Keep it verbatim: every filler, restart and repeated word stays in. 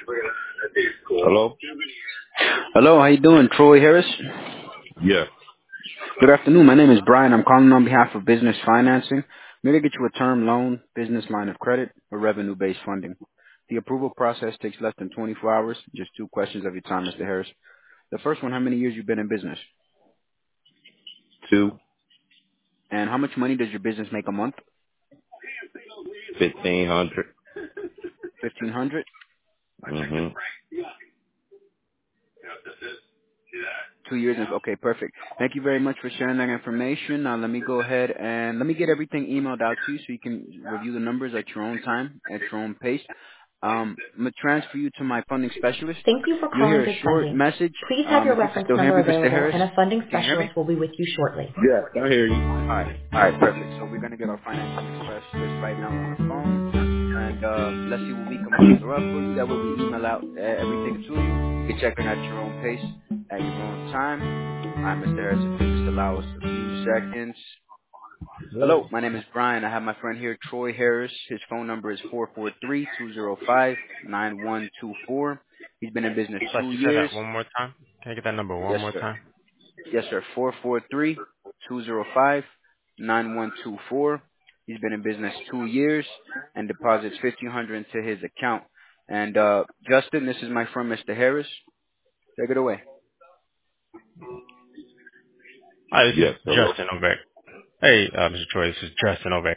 Hello? Hello, how you doing? Troy Harris. Yeah. Good afternoon. My name is Brian. I'm calling on behalf of Business Financing. May I get you a term loan, business line of credit, or revenue-based funding? The approval process takes less than twenty-four hours. Just two questions of your time, Mister Harris. The first one, how many years you've been in business? Two And how much money does your business make a month? fifteen hundred. fifteen hundred. Mm-hmm. Two years. And, okay, perfect. Thank you very much for sharing that information. Now let me go ahead and let me get everything emailed out to you so you can review the numbers at your own time, at your own pace. Um, I'm gonna transfer you to my funding specialist. Thank you for You'll calling hear a Good short Funding. message. Please have Um, your if you can reference still hear number me, Mister available, Harris, and a funding can you hear me? specialist will be with you shortly. Yeah, I hear you. All right, all right, perfect. So we're gonna get our financing specialist right now on the phone, and uh, let's see what we can muster up for you. That way, we email out uh, everything to you. You can check it at your own pace, at your own time. All right, Mister Harris, if you just allow us a few seconds. Hello? Hello, my name is Brian. I have my friend here, Troy Harris. His phone number is four four three, two zero five, nine one two four. He's been in business Plus, two you said years. that one more time. Can I get that number one Yes, more sir. time? Yes, sir. Four four three, two zero five, nine one two four. He's been in business two years and deposits fifteen hundred into his account. And uh, Justin, this is my friend, Mister Harris. Take it away. Hi, this is Yes, hello. Justin over. Hey, uh, Mister Troy, this is Justin over.